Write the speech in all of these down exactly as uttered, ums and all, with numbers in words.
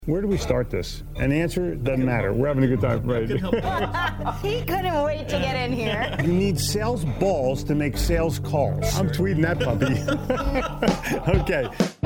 Where do we start this? And the answer doesn't matter. We're having a good time, right? He couldn't wait to get in here. You need sales balls to make sales calls. I'm tweeting that puppy. Okay.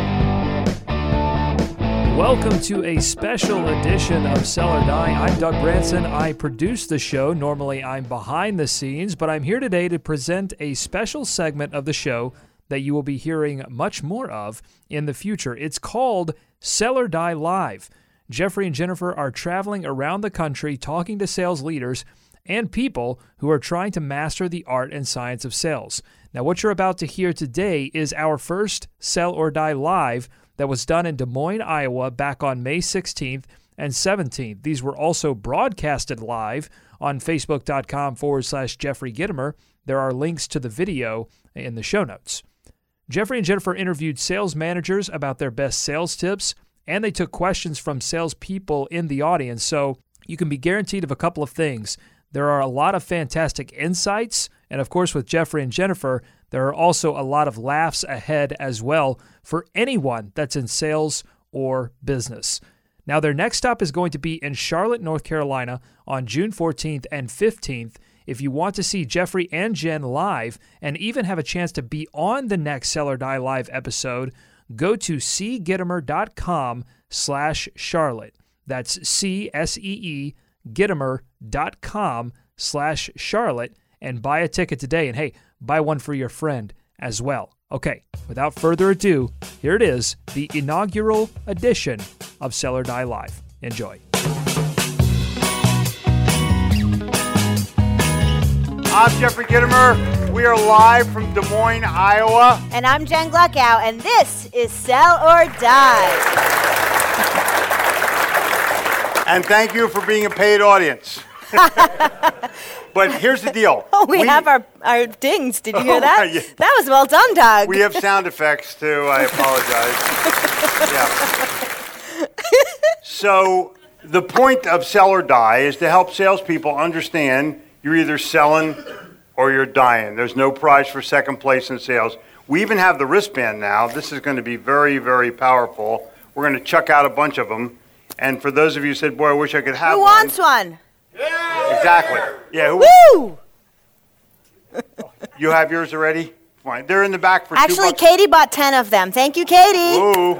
Welcome to a special edition of Sell or Die. I'm Doug Branson. I produce the show. Normally I'm behind the scenes, but I'm here today to present a special segment of the show that you will be hearing much more of in the future. It's called Sell or Die Live. Jeffrey and Jennifer are traveling around the country talking to sales leaders and people who are trying to master the art and science of sales. Now, what you're about to hear today is our first Sell or Die Live that was done in Des Moines, Iowa, back on May sixteenth and seventeenth. These were also broadcasted live on Facebook.com forward slash Jeffrey Gitomer. There are links to the video in the show notes. Jeffrey and Jennifer interviewed sales managers about their best sales tips, and they took questions from salespeople in the audience, so you can be guaranteed of a couple of things. There are a lot of fantastic insights, and of course with Jeffrey and Jennifer, there are also a lot of laughs ahead as well for anyone that's in sales or business. Now, their next stop is going to be in Charlotte, North Carolina on June fourteenth and fifteenth. If you want to see Jeffrey and Jen live and even have a chance to be on the next Sell or Die Live episode, go to cgitomer.com slash Charlotte. That's C S E E Gitomer.com slash Charlotte and buy a ticket today. And hey, buy one for your friend as well. Okay, without further ado, here it is, the inaugural edition of Sell or Die Live. Enjoy. I'm Jeffrey Gitomer. We are live from Des Moines, Iowa. And I'm Jen Gluckow, and this is Sell or Die. And thank you for being a paid audience. But here's the deal. Oh, we, we have our, our dings. Did you hear that? Oh, yeah. That was well done, Doug. We have sound effects, too. I apologize. Yeah. So the point of Sell or Die is to help salespeople understand you're either selling or you're dying. There's no prize for second place in sales. We even have the wristband now. This is going to be very, very powerful. We're going to chuck out a bunch of them. And for those of you who said, boy, I wish I could have who one. Who wants one? Yeah. Exactly. Yeah. Who, Woo! You have yours already? Fine. They're in the back for Actually, two bucks. Katie bought ten of them. Thank you, Katie. Ooh.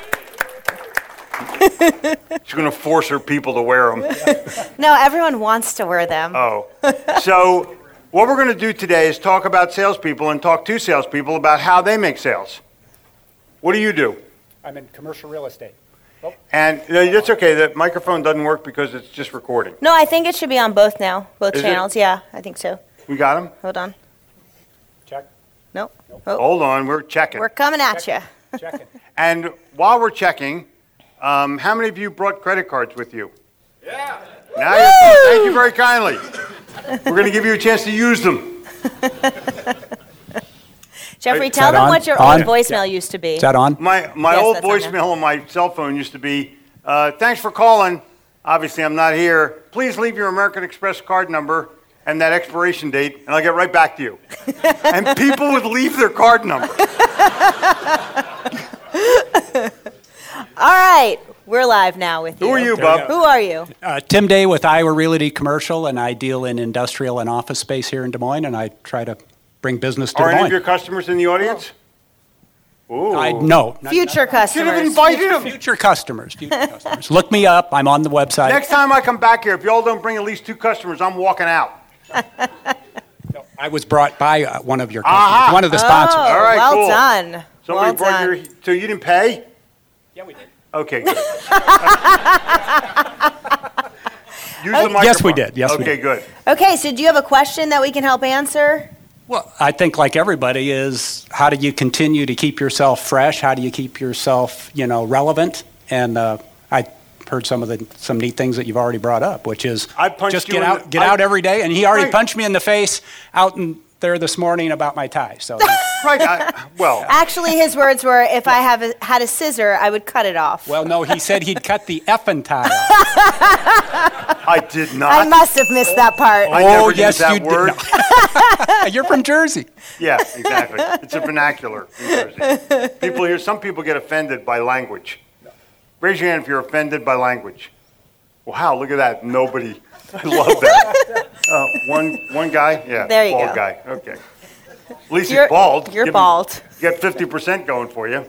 She's going to force her people to wear them. No, everyone wants to wear them. Oh. So what we're going to do today is talk about salespeople and talk to salespeople about how they make sales. What do you do? I'm in commercial real estate. Oh. And no, that's okay. The microphone doesn't work because it's just recording. No, I think it should be on both now, both Is channels. it? Yeah, I think so. We got them? Hold on. Check. Nope. Nope. Oh, Hold on. We're checking. we're coming at you. Checking. And while we're checking, um, how many of you brought credit cards with you? Yeah. Now you're, thank you very kindly. We're going to give you a chance to use them. Jeffrey, Is tell that them on? what your On? old voicemail used to be. Is that on? My my Yes, old that's on there. voicemail on my cell phone used to be, uh, thanks for calling. Obviously, I'm not here. Please leave your American Express card number and that expiration date, and I'll get right back to you. And people would leave their card number. All right, we're live now with you. Who are you, There we Bub? go. Who are you? Uh, Tim Day with Iowa Realty Commercial, and I deal in industrial and office space here in Des Moines, and I try to bring business to Are Des any Moines. of your customers in the audience? Ooh. I, no. not- Future Should have customers. invited them. Future customers. Future customers. Look me up. I'm on the website. Next time I come back here, if y'all don't bring at least two customers, I'm walking out. I was brought by uh, one of your customers, Aha. one of the sponsors. Oh, All right, well cool. done. Somebody well brought done. your, so you didn't pay? Yeah, we did. Okay, good. Use the microphone. Yes, we did. Yes, we Okay, did. good. Okay, so do you have a question that we can help answer? Well, I think like everybody is, how do you continue to keep yourself fresh? How do you keep yourself, you know, relevant? And uh, I heard some of the some neat things that you've already brought up, which is I punched just you get in out, the- get I- out every day. And he already Right. punched me in the face out in there this morning about my tie. So Right, I, well, Actually, his words were, if I have a, had a scissor, I would cut it off. well, no, he said he'd cut the effing tie off. I did not. I must have missed that part. I Oh, never used yes, that you did. word. No. You're from Jersey. Yeah, exactly. It's a vernacular in Jersey. People here, some people get offended by language. Raise your hand if you're offended by language. Wow, look at that. Nobody. I love that. Uh, one one guy? Yeah, There you bald go. guy. Okay. At least You're- he's bald. you're Give him- bald. You got fifty percent going for you.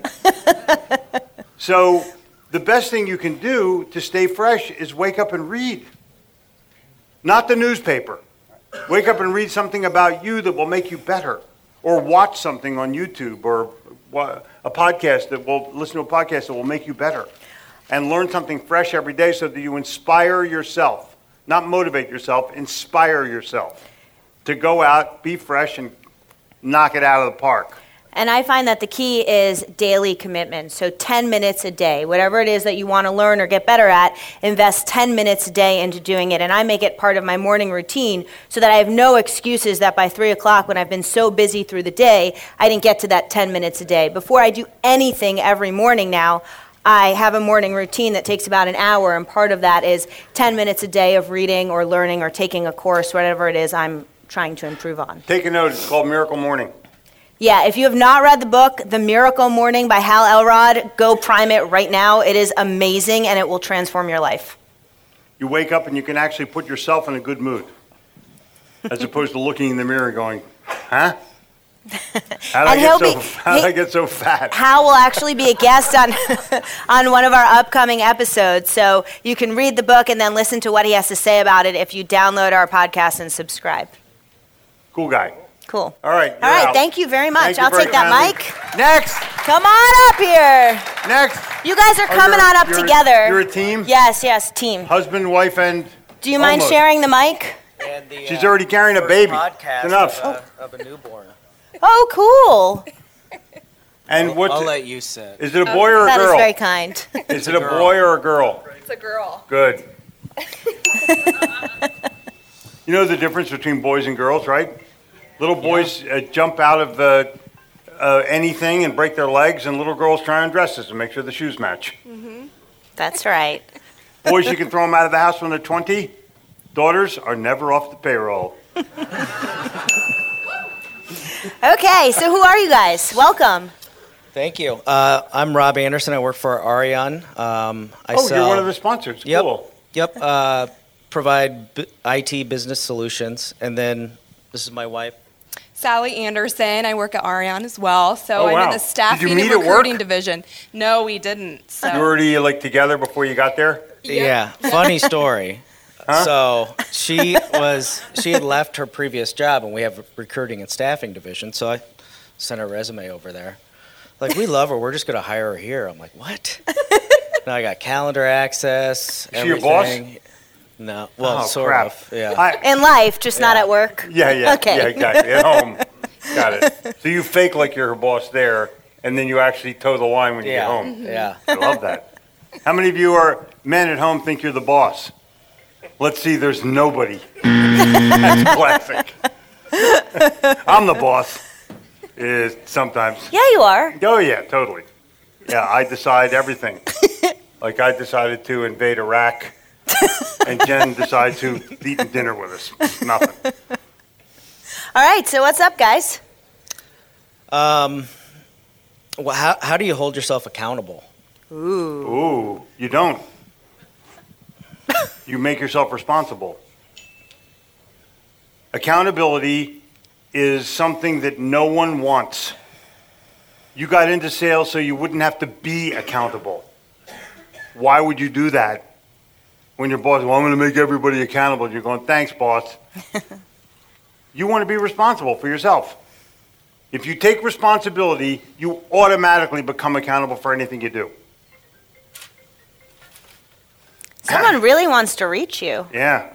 So the best thing you can do to stay fresh is wake up and read. Not the newspaper. Wake up and read something about you that will make you better. Or watch something on YouTube or wa- a podcast that will, listen to a podcast that will make you better. And learn something fresh every day so that you inspire yourself. Not motivate yourself, inspire yourself to go out, be fresh, and knock it out of the park. And I find that the key is daily commitment. So ten minutes a day, whatever it is that you want to learn or get better at, invest ten minutes a day into doing it. And I make it part of my morning routine so that I have no excuses that by three o'clock when I've been so busy through the day, I didn't get to that ten minutes a day. Before I do anything every morning now, I have a morning routine that takes about an hour, and part of that is ten minutes a day of reading or learning or taking a course, whatever it is I'm trying to improve on. Take a note, it's called Miracle Morning. Yeah, if you have not read the book, The Miracle Morning by Hal Elrod, go prime it right now. It is amazing, and it will transform your life. You wake up and you can actually put yourself in a good mood, as opposed to looking in the mirror and going, huh? How did I And get he'll so, be- how did I he- get so fat? Hal will actually be a guest on, on one of our upcoming episodes, so you can read the book and then listen to what he has to say about it if you download our podcast and subscribe. Cool guy. Cool. All right. All you're right, out. thank you very much. Thank you I'll very take that kindly. mic. Next. Come on up here. Next. You guys are Oh, coming you're- on up you're- together. You're a team? Yes, yes, team. Husband, wife, and Do you mind almost. sharing the mic? And the, She's uh, already carrying a first baby. podcast It's enough. Of, uh, of a newborn. Oh, cool. And what's I'll it, let you sit. is it a boy or a That is girl? very kind. Is it a girl. boy or a girl? It's a girl. Good. You know the difference between boys and girls, right? Little boys uh, jump out of uh, uh, anything and break their legs, and little girls try on dresses to make sure the shoes match. That's right. Boys, you can throw them out of the house when they're twenty. Daughters are never off the payroll. Okay, so who are you guys? Welcome. Thank you. Uh, I'm Rob Anderson. I work for Arion. Um, I Oh, sell, you're one of the sponsors. Yep. Cool. Yep. Uh, provide b- I T business solutions, and then this is my wife. Sally Anderson. I work at Arion as well. So Oh, I'm wow. in the staffing Did you meet and at work? recruiting division. No, we didn't. So You were already like together before you got there? Yeah. Funny story. So she was she had left her previous job, and we have a recruiting and staffing division. So I sent her resume over there. Like, we love her. We're just going to hire her here. I'm like, what? Now I got calendar access. Is she your boss? everything. No. Well, Oh, sort crap. of. Yeah. I, In life, just not Yeah. at work. yeah, yeah. Okay. Yeah, exactly. At home. Got it. So you fake like you're her boss there, and then you actually toe the line when you yeah. get home. Yeah. I love that. How many of you are men at home think you're the boss? Let's see, there's nobody. That's classic. I'm the boss. Is sometimes. Yeah, you are. Oh yeah, totally. Yeah, I decide everything. Like I decided to invade Iraq, and Jen decided to eat dinner with us. Nothing. All right, so what's up, guys? Um, well, how, how do you hold yourself accountable? Ooh, you don't. You make yourself responsible. Accountability is something that no one wants. You got into sales so you wouldn't have to be accountable. Why would you do that? When your boss, well, I'm going to make everybody accountable. You're going, thanks, boss. You want to be responsible for yourself. If you take responsibility, you automatically become accountable for anything you do. Someone really wants to reach you. Yeah.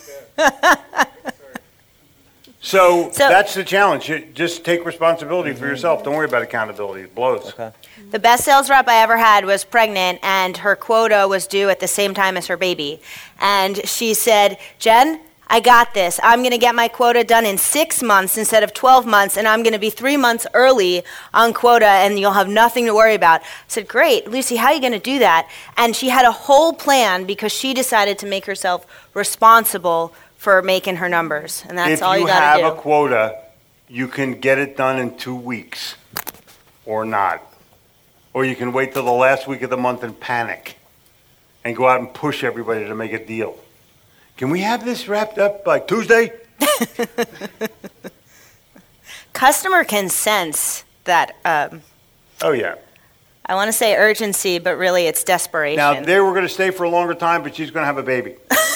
so, So- that's the challenge. You just take responsibility for yourself. Don't worry about accountability. It blows. Okay. The best sales rep I ever had was pregnant, and her quota was due at the same time as her baby. And she said, Jen, I got this. I'm going to get my quota done in six months instead of twelve months, and I'm going to be three months early on quota, and you'll have nothing to worry about. I said, great, Lucy, how are you going to do that? And she had a whole plan because she decided to make herself responsible for making her numbers, and that's if all you, you got have to do. a quota, you can get it done in two weeks or not. Or you can wait till the last week of the month and panic. and go out and push everybody to make a deal. Can we have this wrapped up by Tuesday? Customer can sense that, um, Oh, yeah. I want to say urgency, but really it's desperation. Now, they were going to stay for a longer time, but she's going to have a baby.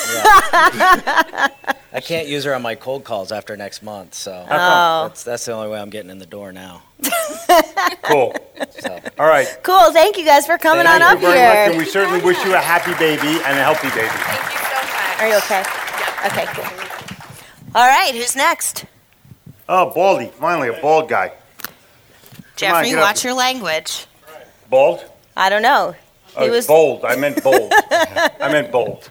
I can't use her on my cold calls after next month, so Oh. that's, that's the only way I'm getting in the door now. Cool. So. All right. Cool. Thank you guys for coming Thank on you up very here. much, and we certainly wish you a happy baby and a healthy baby. Thank you so much. Are you okay? Okay, cool. All right, who's next? Oh, Baldy. Finally, a bald guy. Jeffrey, get up. watch your language. Bald? I don't know. He Oh, was bold. I meant bold. I meant bold.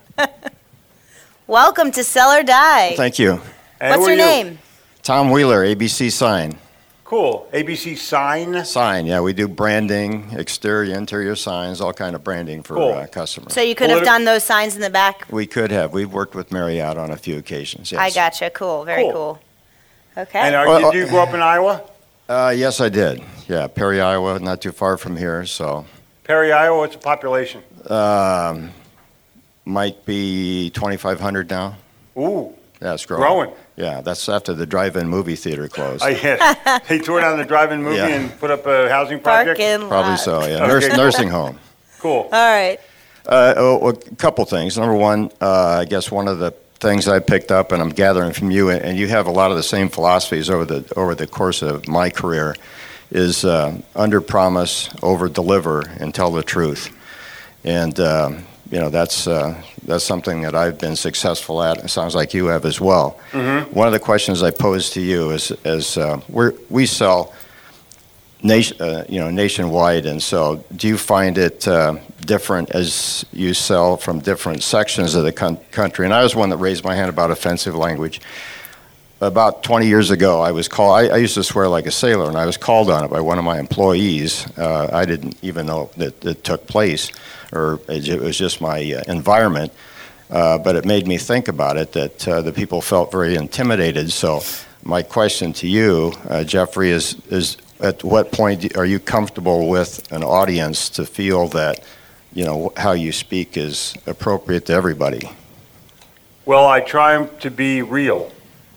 Welcome to Sell or Die. Thank you. And What's who are your you? name? Tom Wheeler, A B C Sign. Cool. A B C Sign. Sign, yeah, we do branding, exterior, interior signs, all kind of branding for Cool. uh, customers. So you could have Politi- done those signs in the back. we could have. We've worked with Marriott on a few occasions, yes. I gotcha. Cool. Very Cool. cool. Okay. And are, Well, did you grow up in Iowa? Uh, yes, I did. Yeah, Perry, Iowa, not too far from here, so Perry, Iowa, what's the population? um, might be twenty-five hundred now. Ooh, Yeah, it's growing. growing. Yeah, that's after the drive-in movie theater closed. I hit. They tore down the drive-in movie Yeah. and put up a housing project? Parking Probably lot. so, yeah. Okay, Nurs- cool. nursing home. Cool. All right. Uh, oh, a couple things. Number one, uh, I guess one of the things I picked up, and I'm gathering from you, and you have a lot of the same philosophies over the over the course of my career, is uh, under promise, over deliver, and tell the truth. And um, you know that's uh, that's something that I've been successful at. It sounds like you have as well. Mm-hmm. One of the questions I pose to you is, is uh, we we sell. Nation, uh, you know, nationwide, and so do you find it uh, different as you sell from different sections of the con- country? And I was one that raised my hand about offensive language. About twenty years ago, I was called. I, I used to swear like a sailor, and I was called on it by one of my employees. Uh, I didn't even know that it took place, or it was just my uh, environment. Uh, but it made me think about it. That uh, the people felt very intimidated. So, my question to you, uh, Jeffrey, is is at what point are you comfortable with an audience to feel that, you know, how you speak is appropriate to everybody? Well, I try to be real.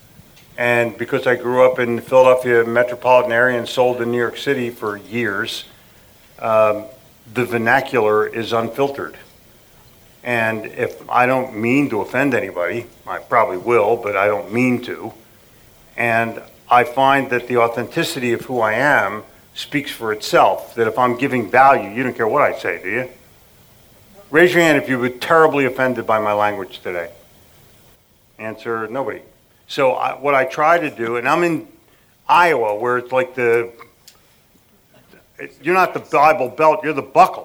And because I grew up in the Philadelphia metropolitan area and sold in New York City for years, um, the vernacular is unfiltered. And if I don't mean to offend anybody, I probably will, but I don't mean to. And I find that the authenticity of who I am speaks for itself, that if I'm giving value, you don't care what I say, do you? Raise your hand if you were terribly offended by my language today. Answer, nobody. So I, what I try to do, and I'm in Iowa where it's like the, it, you're not the Bible Belt, you're the buckle.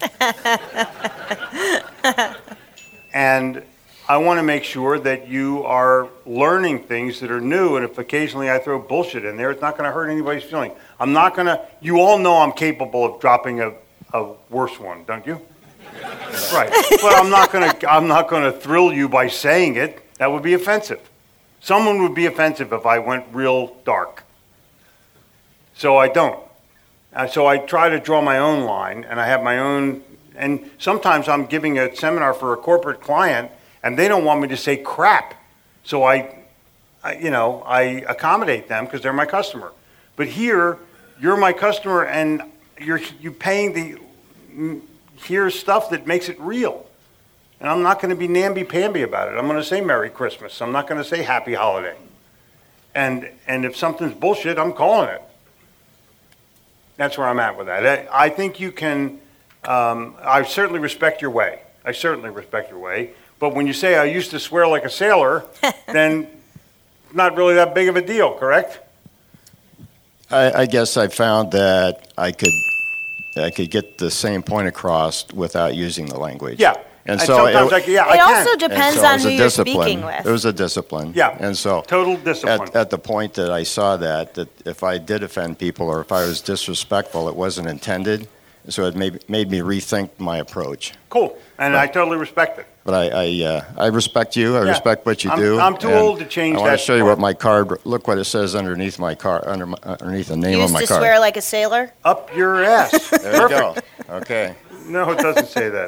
And I want to make sure that you are learning things that are new, and if occasionally I throw bullshit in there, it's not going to hurt anybody's feeling. I'm not going to, you all know I'm capable of dropping a, a worse one, don't you? Right. But I'm not going to, I'm not going to thrill you by saying it. That would be offensive. Someone would be offensive if I went real dark. So I don't. Uh, so I try to draw my own line, and I have my own, and sometimes I'm giving a seminar for a corporate client, and they don't want me to say crap. So I, I you know, I accommodate them because they're my customer. But here, you're my customer, and you're you paying the, here's stuff that makes it real. And I'm not going to be namby-pamby about it. I'm going to say Merry Christmas. I'm not going to say Happy Holiday. And and if something's bullshit, I'm calling it. That's where I'm at with that. I, I think you can, um, I certainly respect your way. I certainly respect your way. But when you say I used to swear like a sailor, then not really that big of a deal, correct? I, I guess I found that I could I could get the same point across without using the language. Yeah. And And so sometimes it, I, yeah, I It can. also and depends so it on was who a you're discipline. speaking with. It was a discipline. Yeah. And so Total discipline. At, at the point that I saw that, that if I did offend people or if I was disrespectful, it wasn't intended. So it made, made me rethink my approach. Cool. And I totally respect it. But I I, uh, I respect you. I Yeah. respect what you I'm- do. I'm too and old to change I want that to show you part. what my card. Look what it says underneath my car. Under my, underneath the name You of used my to card. swear like a sailor? Up your ass. There you go. Okay. No, it doesn't say that.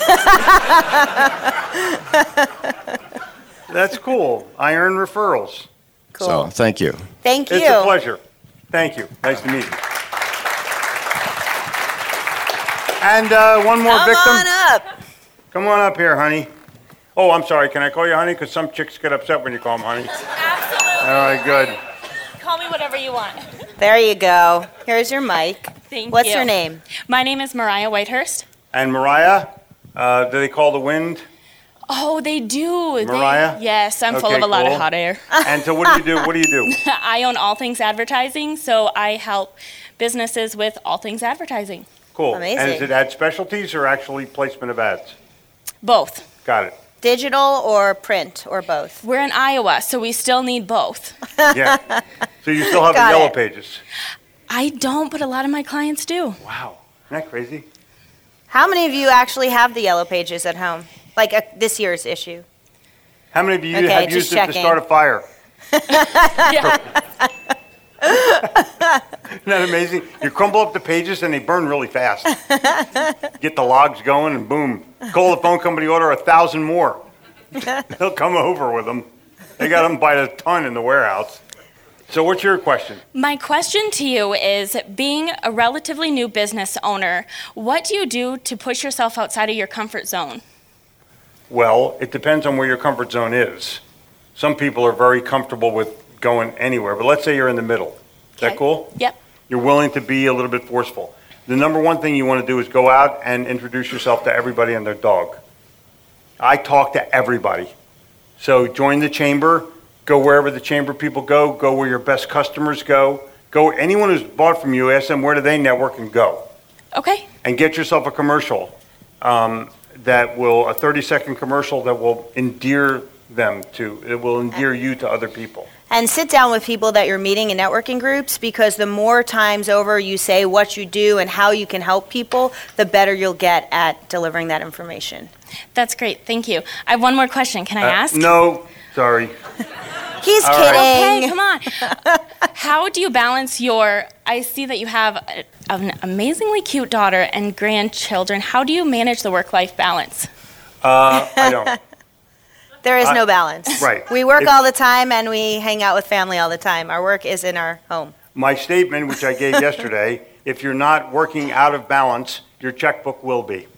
That's cool. I earn referrals. Cool. So, thank you. Thank you. It's a pleasure. Thank you. Nice to meet you. And uh, one more Come victim. on up. Come on up here, honey. Oh, I'm sorry. Can I call you honey? Because some chicks get upset when you call them honey. Absolutely. All right, good. Call me whatever you want. There you go. Here's your mic. Thank What's you. your name? My name is Mariah Whitehurst. And Mariah, uh, do they call the wind? Oh, they do. Mariah? They, yes, I'm full Okay, of a lot of cool. hot air. And so what do you do? What do you do? I own All Things Advertising, so I help businesses with all things advertising. Cool. Amazing. And is it ad specialties or actually placement of ads? Both. Got it. Digital or print or both? We're in Iowa, so we still need both. Yeah. So you still have the Got yellow it. pages? I don't, but a lot of my clients do. Wow. Isn't that crazy? How many of you actually have the yellow pages at home? Like uh, this year's issue? How many of you Okay, have just used it checking. to start a fire? Isn't that amazing? You crumble up the pages and they burn really fast. Get the logs going and boom. Call the phone company, order a thousand more. They'll come over with them. They got them by the ton in the warehouse. So what's your question? My question to you is, being a relatively new business owner, what do you do to push yourself outside of your comfort zone? Well, it depends on where your comfort zone is. Some people are very comfortable with going anywhere, but let's say you're in the middle. Is that Okay. cool? Yep. You're willing to be a little bit forceful. The number one thing you want to do is go out and introduce yourself to everybody and their dog. I talk to everybody. So join the chamber, go wherever the chamber people go, go where your best customers go, go anyone who's bought from you, ask them where do they network and go. Okay. And get yourself a commercial um, that will, a thirty second commercial that will endear them to, it will endear you to other people. And sit down with people that you're meeting in networking groups, because the more times over you say what you do and how you can help people, the better you'll get at delivering that information. That's great. Thank you. I have one more question. Can I Uh, ask? No, sorry. He's All kidding. right. Hey, come on. How do you balance your, I see that you have a, an amazingly cute daughter and grandchildren. How do you manage the work-life balance? Uh, I don't. There is I- no balance. Right. We work If- all the time and we hang out with family all the time. Our work is in our home. My statement, which I gave yesterday, if you're not working out of balance, your checkbook will be.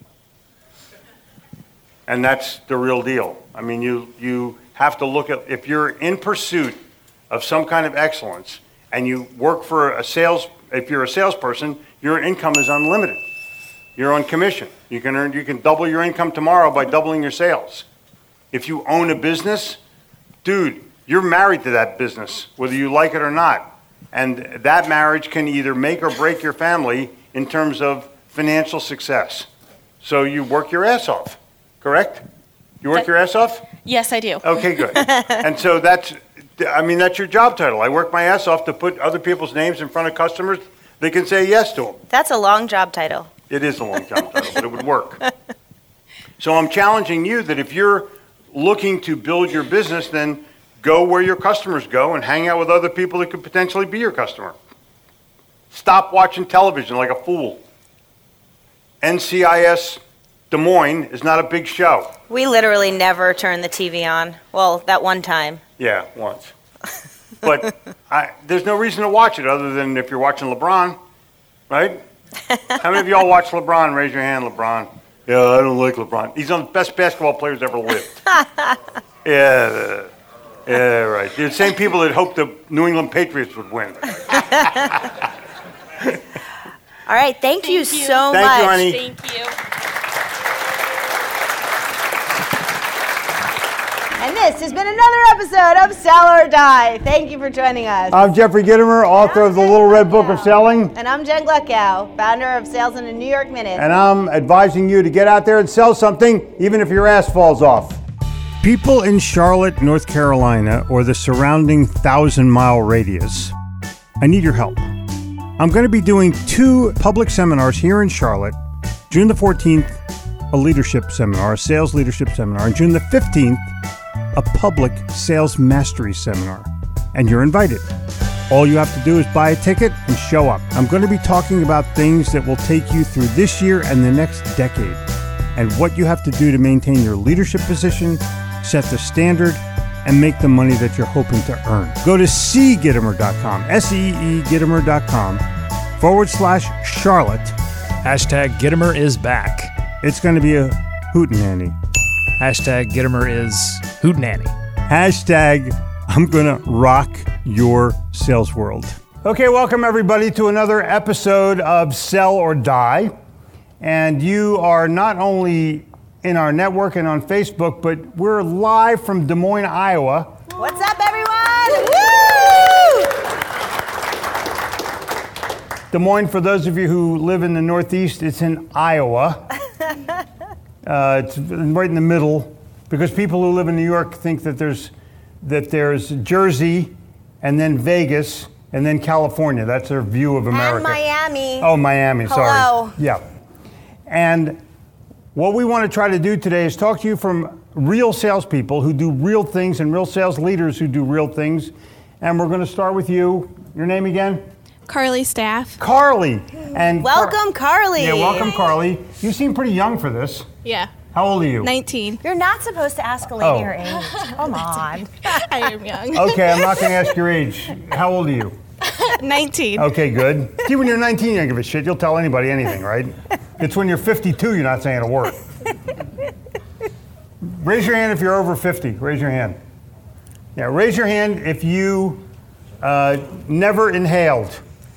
And that's the real deal. I mean, you, you have to look at, if you're in pursuit of some kind of excellence and you work for a sales, if you're a salesperson, your income is unlimited. You're on commission. You can earn, you can double your income tomorrow by doubling your sales. If you own a business, dude, you're married to that business, whether you like it or not. And that marriage can either make or break your family in terms of financial success. So you work your ass off, correct? You work That- your ass off? Yes, I do. Okay, good. And so that's, I mean, that's your job title. I work my ass off to put other people's names in front of customers. They can say yes to them. That's a long job title. It is a long job title, but it would work. So I'm challenging you that if you're looking to build your business, then go where your customers go and hang out with other people that could potentially be your customer. Stop watching television like a fool. N C I S Des Moines is not a big show. We literally never turn the T V on. Well, that one time. Yeah, once. But I, there's no reason to watch it other than if you're watching LeBron, right? How many of y'all watch LeBron? Raise your hand, LeBron. Yeah, I don't like LeBron. He's one of the best basketball players ever lived. Yeah, yeah, right. They're the same people that hoped the New England Patriots would win. All right, thank, you, you. so Thank much. you, honey. Thank you. And this has been another episode of Sell or Die. Thank you for joining us. I'm Jeffrey Gitomer, author of the Little Red Book of Selling, And I'm Jen Gluckow, founder of Sales in a New York Minute. and I'm advising you to get out there and sell something, even if your ass falls off. People in Charlotte, North Carolina, or the surrounding thousand-mile radius, I need your help. I'm going to be doing two public seminars here in Charlotte. June the fourteenth, a leadership seminar, a sales leadership seminar, and June the fifteenth, a public sales mastery seminar. And you're invited. All you have to do is buy a ticket and show up. I'm going to be talking about things that will take you through this year and the next decade, and what you have to do to maintain your leadership position, set the standard, and make the money that you're hoping to earn. Go to see gittimer dot com, S E E Gittimer dot com, forward slash Charlotte. Hashtag Gittimer is back. It's going to be a hootenanny. Hashtag Gittimer is hootenanny. Hashtag I'm going to rock your sales world. Okay, welcome everybody to another episode of Sell or Die. And you are not only in our network and on Facebook, but we're live from Des Moines, Iowa. What's up, everyone? Woo! Des Moines, for those of you who live in the Northeast, it's in Iowa. uh, it's right in the middle, because people who live in New York think that there's that there's Jersey, and then Vegas, and then California. That's their view of America. And Miami. Oh, Miami, sorry. Hello. Yeah. And what we want to try to do today is talk to you from real salespeople who do real things and real sales leaders who do real things. And we're going to start with you. Your name again? Carly Staff. Carly. And welcome, Car- Carly. Yeah, welcome, Carly. You seem pretty young for this. Yeah. How old are you? nineteen. You're not supposed to ask a lady Oh. her age. Come on. I am young. Okay, I'm not going to ask your age. How old are you? nineteen. Okay, good. See, when you're nineteen, you don't give a shit. You'll tell anybody anything, right? It's when you're fifty-two, you're not saying a word. Raise your hand if you're over fifty. Raise your hand. Yeah, raise your hand if you uh, never inhaled.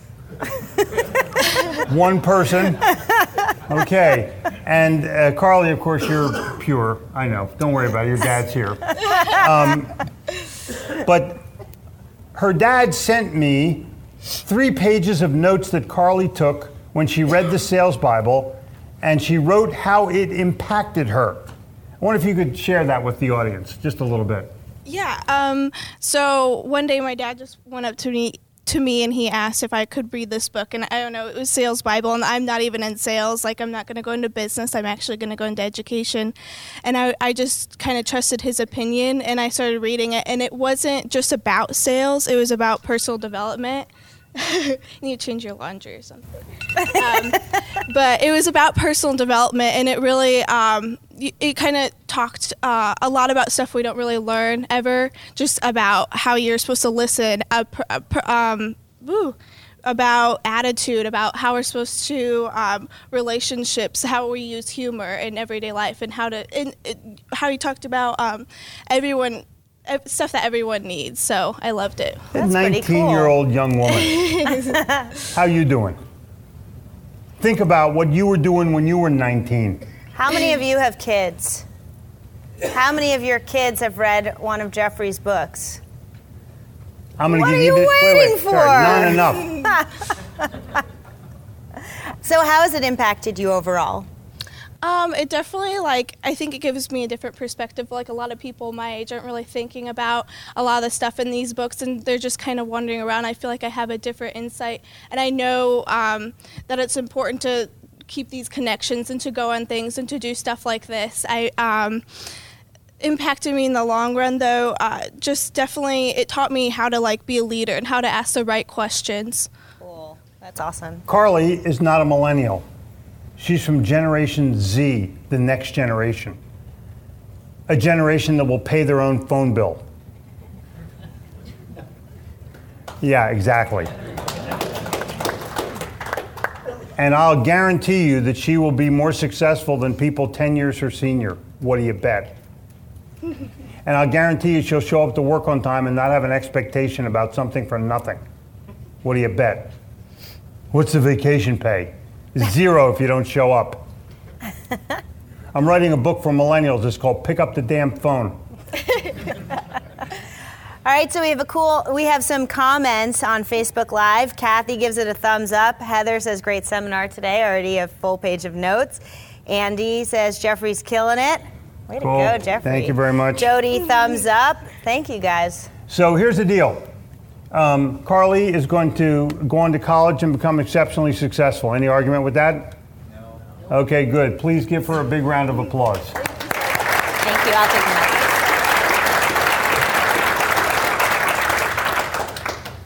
One person. Okay. And uh, Carly, of course, you're pure. I know. Don't worry about it. Your dad's here. Um, but her dad sent me three pages of notes that Carly took when she read the Sales Bible, and she wrote how it impacted her. I wonder if you could share that with the audience, just a little bit. Yeah. Um, so one day my dad just went up to me to me and he asked if I could read this book, and I don't know, it was Sales Bible, and I'm not even in sales. Like, I'm not going to go into business. I'm actually going to go into education. And I, I just kind of trusted his opinion, and I started reading it, and it wasn't just about sales. It was about personal development. You need to change your laundry or something. Um, but it was about personal development, and it really, um, it kind of talked uh, a lot about stuff we don't really learn ever, just about how you're supposed to listen, uh, pr- uh, pr- um, woo, about attitude, about how we're supposed to, um, relationships, how we use humor in everyday life, and how to, and, and how he talked about um, everyone, stuff that everyone needs. So I loved it. That's pretty cool. nineteen-year-old young woman. How you doing? Think about what you were doing when you were nineteen. How many of you have kids? How many of your kids have read one of Jeffrey's books? How many What do are you you need to- waiting wait, wait, for? Sorry, not enough. So how has it impacted you overall? Um, it definitely, like, I think it gives me a different perspective. Like, a lot of people my age aren't really thinking about a lot of the stuff in these books, and they're just kind of wandering around. I feel like I have a different insight, and I know um, that it's important to keep these connections and to go on things and to do stuff like this. I um, impacted me in the long run, though. Uh, just definitely, it taught me how to, like, be a leader and how to ask the right questions. Cool. That's awesome. Carly is not a millennial. She's from Generation Z, the next generation. A generation that will pay their own phone bill. Yeah, exactly. And I'll guarantee you that she will be more successful than people ten years her senior. What do you bet? And I'll guarantee you she'll show up to work on time and not have an expectation about something for nothing. What do you bet? What's the vacation pay? Zero if you don't show up. I'm writing a book for millennials. It's called Pick Up the Damn Phone. All right, so we have a cool, we have some comments on Facebook Live. Kathy gives it a thumbs up. Heather says, great seminar today. Already a full page of notes. Andy says, Jeffrey's killing it. Way to Cool. go, Jeffrey. Thank you very much. Jody, thumbs up. Thank you, guys. So here's the deal. Um, Carly is going to go on to college and become exceptionally successful. Any argument with that? No. Okay, good. Please give her a big round of applause. Thank you. I'll take the mic.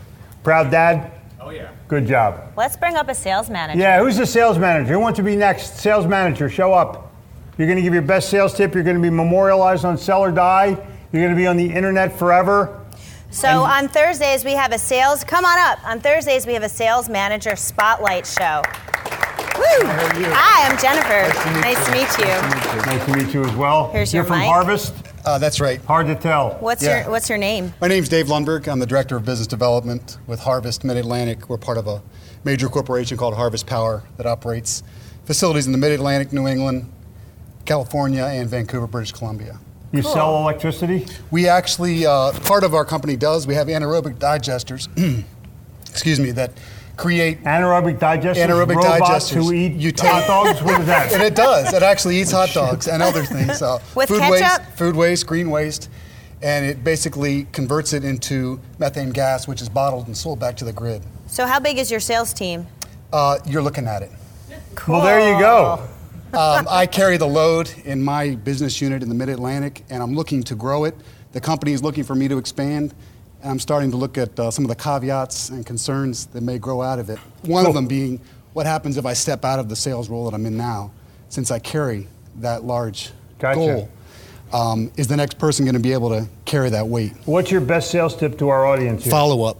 Proud dad? Oh, yeah. Good job. Let's bring up a sales manager. Yeah, who's the sales manager? Who wants to be next? Sales manager, show up. You're going to give your best sales tip. You're going to be memorialized on Sell or Die. You're going to be on the internet forever. So and on Thursdays, we have a sales, come on up. On Thursdays, we have a sales manager spotlight show. Woo! Hi, I'm Jennifer. Nice to meet you. Nice to meet you, nice to meet you as well. Here's You're your from mic. Harvest? Uh, that's right. Hard to tell. What's Yeah. your What's your name? My name's Dave Lundberg. I'm the Director of Business Development with Harvest Mid-Atlantic. We're part of a major corporation called Harvest Power that operates facilities in the Mid-Atlantic, New England, California, and Vancouver, British Columbia. You cool. sell electricity? We actually, uh, part of our company does, we have anaerobic digesters, excuse me, that create anaerobic digesters, anaerobic robots digesters who eat you take, hot dogs. What is that? And it does. It actually eats hot dogs and other things. Uh, With food ketchup? waste, food waste, green waste, and it basically converts it into methane gas, which is bottled and sold back to the grid. So how big is your sales team? Uh, you're looking at it. Cool. Well, there you go. um, I carry the load in my business unit in the Mid-Atlantic, and I'm looking to grow it. The company is looking for me to expand. And I'm starting to look at uh, some of the caveats and concerns that may grow out of it. One Cool. of them being, what happens if I step out of the sales role that I'm in now, since I carry that large Gotcha. goal? Um, is the next person going to be able to carry that weight? What's your best sales tip to our audience here? Follow up.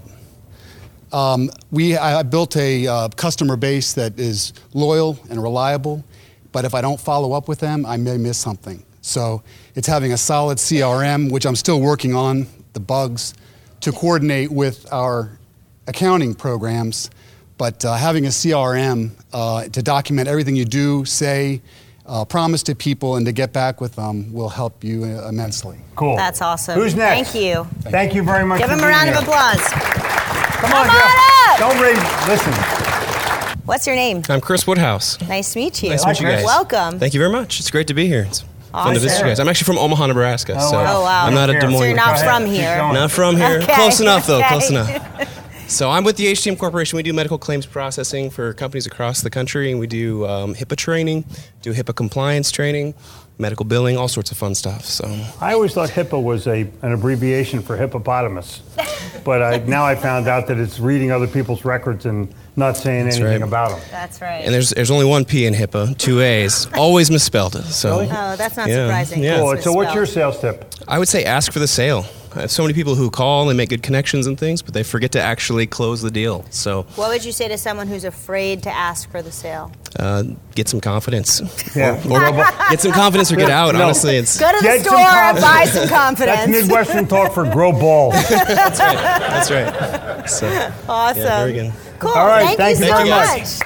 Um, we I built a uh, customer base that is loyal and reliable, but if I don't follow up with them, I may miss something. So it's having a solid C R M, which I'm still working on, the bugs, to coordinate with our accounting programs, but uh, having a C R M uh, to document everything you do, say, uh, promise to people, and to get back with them will help you uh, immensely. Cool. That's awesome. Who's next? Thank you. Thank, Thank you very much. Give for him a being round here. of applause. Come, Come on, on up. Don't raise. Listen. What's your name? I'm Chris Woodhouse. Nice to meet you. Nice to meet you guys. Welcome. Thank you very much. It's great to be here. It's fun to visit Awesome. you guys. I'm actually from Omaha, Nebraska. Oh, so wow. Oh, wow. I'm not a Des Moines. So you're not Go from ahead. Keep here. going. Not from here. Okay. Close enough, though. Okay. Close enough. So I'm with the H T M Corporation. We do medical claims processing for companies across the country, and we do um, HIPAA training, do HIPAA compliance training, medical billing, all sorts of fun stuff. So I always thought HIPAA was a an abbreviation for hippopotamus, but I, now I found out that it's reading other people's records and not saying That's anything right. about them. That's right. and there's there's only one P in HIPAA, two A's, always misspelled. So Really? Oh, that's not Yeah. surprising. Yeah. Cool. It's So what's your misspelled. sales tip? I would say ask for the sale. I have so many people who call and make good connections and things, but they forget to actually close the deal. So What would you say to someone who's afraid to ask for the sale? uh, get some confidence. Yeah. Or, or get some confidence or get out. No. Honestly, it's Go to the Get some store and confidence. buy some confidence. That's Midwestern talk for grow balls. that's right. That's right. So, Awesome. yeah, very good. Cool. All right, Thank, thank you you so very much. much.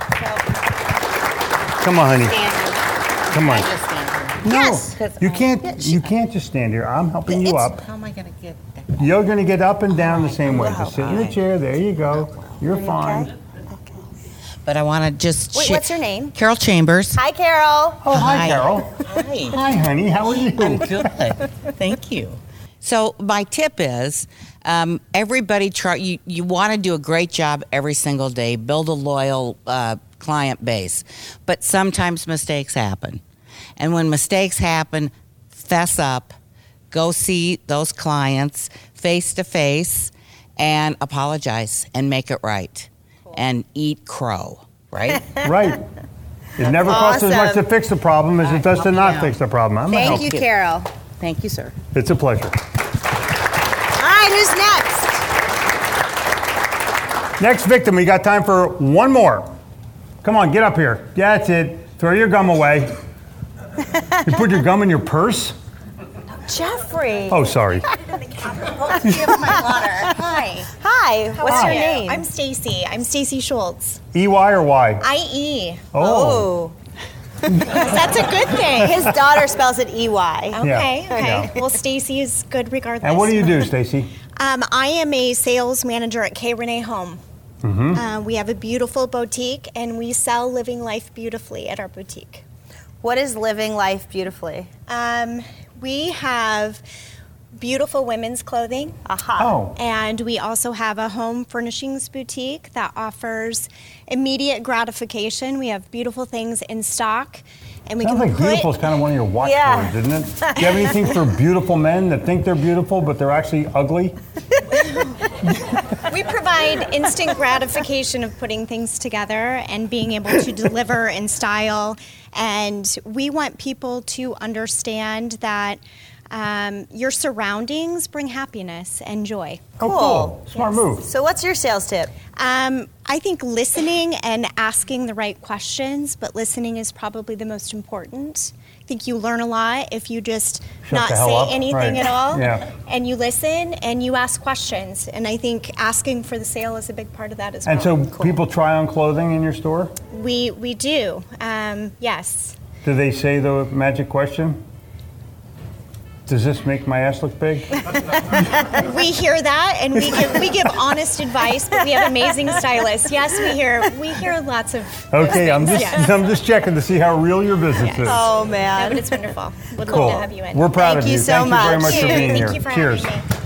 Come on, honey. Come on. No, Yes. you can't. You can't just stand here. I'm helping you up. How am I going to get that? You're going to get up and down the same way. Just sit in the chair. There you go. You're fine. But I want to just. Wait, share- what's your name? Carol Chambers. Hi, Carol. Oh, hi, Hi. Carol. Hi. Hi, honey. How are you? I'm good. Thank you. So my tip is, um, everybody try. You you want to do a great job every single day. Build a loyal uh, client base, but sometimes mistakes happen, and when mistakes happen, fess up. Go see those clients face to face, and apologize and make it right, and eat crow. Right. Right. It never costs as much Awesome. to fix the problem as it does to help me not out. fix the problem. I'm gonna Thank help you, Carol. Thank you, sir. It's a pleasure. All right, who's next? Next victim, we got time for one more. Come on, get up here. That's it. Throw your gum away. You put your gum in your purse? Jeffrey. Oh, sorry. Give my water. Hi. Hi. What's Hi. your name? I'm Stacy. I'm Stacy Schultz. E Y or Y? I E. Oh. That's a good thing. His daughter spells it E Y. Okay. Yeah. Okay. Yeah. Well, Stacy is good regardless. And what do you do, Stacy? Um, I am a sales manager at K. Renee Home. Mm-hmm. Uh, we have a beautiful boutique, and we sell Living Life Beautifully at our boutique. What is living life beautifully? Um, we have beautiful women's clothing. Aha. Oh. And we also have a home furnishings boutique that offers immediate gratification. We have beautiful things in stock. And we Sounds can like put, beautiful is kind of one of your watchwords, Yeah. isn't it? Do you have anything for beautiful men that think they're beautiful but they're actually ugly? We provide instant gratification of putting things together and being able to deliver in style. And we want people to understand that um, your surroundings bring happiness and joy. Oh, cool. Smart move. So what's your sales tip? Um, I think listening and asking the right questions, but listening is probably the most important. I think you learn a lot if you just Shut not the hell say up. anything Right. at all, Yeah. and you listen and you ask questions. And I think asking for the sale is a big part of that as And well. so people try on clothing in your store? We we do, um, yes. Do they say the magic question? Does this make my ass look big? We hear that, and we give we give honest advice, but we have amazing stylists. Yes, we hear we hear lots of. those Okay, I'm things, just yes. I'm just checking to see how real your business Yes. is. Oh, man. No, but it's wonderful. Would Cool. love to have you in. We're proud Thank of you you. so Thank you very much. much for Thank being you here. for Cheers. having me.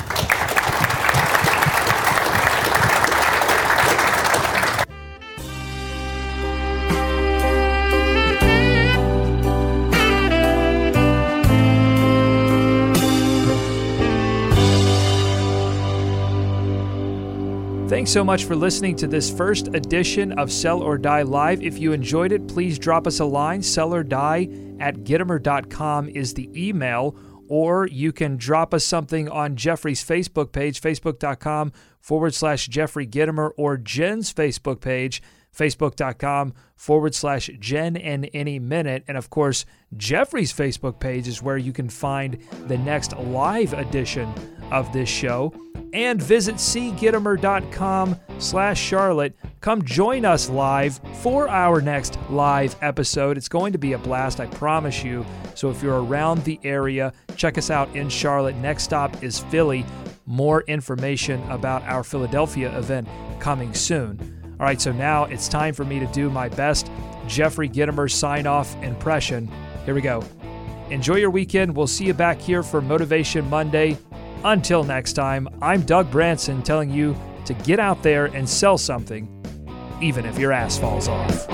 Thanks so much for listening to this first edition of Sell or Die Live. If you enjoyed it, please drop us a line. Sell or Die at Gittimer dot com is the email, or you can drop us something on Jeffrey's Facebook page, facebook.com forward slash Jeffrey Gittimer, or Jen's Facebook page, facebook.com forward slash Jen and Any Minute. And of course, Jeffrey's Facebook page is where you can find the next live edition of this show. And visit c gittimer dot com slash Charlotte. Come join us live for our next live episode. It's going to be a blast, I promise you. So if you're around the area, check us out in Charlotte. Next stop is Philly. More information about our Philadelphia event coming soon. All right, so now it's time for me to do my best Jeffrey Gittimer sign-off impression. Here we go. Enjoy your weekend. We'll see you back here for Motivation Monday. Until next time, I'm Doug Branson telling you to get out there and sell something, even if your ass falls off.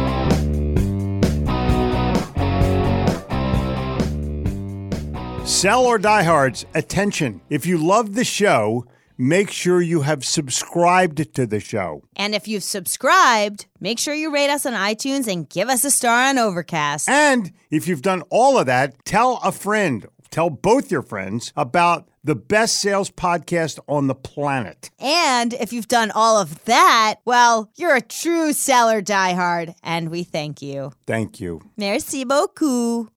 Sell or diehards, attention. If you love the show, make sure you have subscribed to the show. And if you've subscribed, make sure you rate us on iTunes and give us a star on Overcast. And if you've done all of that, tell a friend, tell both your friends about the best sales podcast on the planet. And if you've done all of that, well, you're a true seller diehard, and we thank you. Thank you. Merci beaucoup.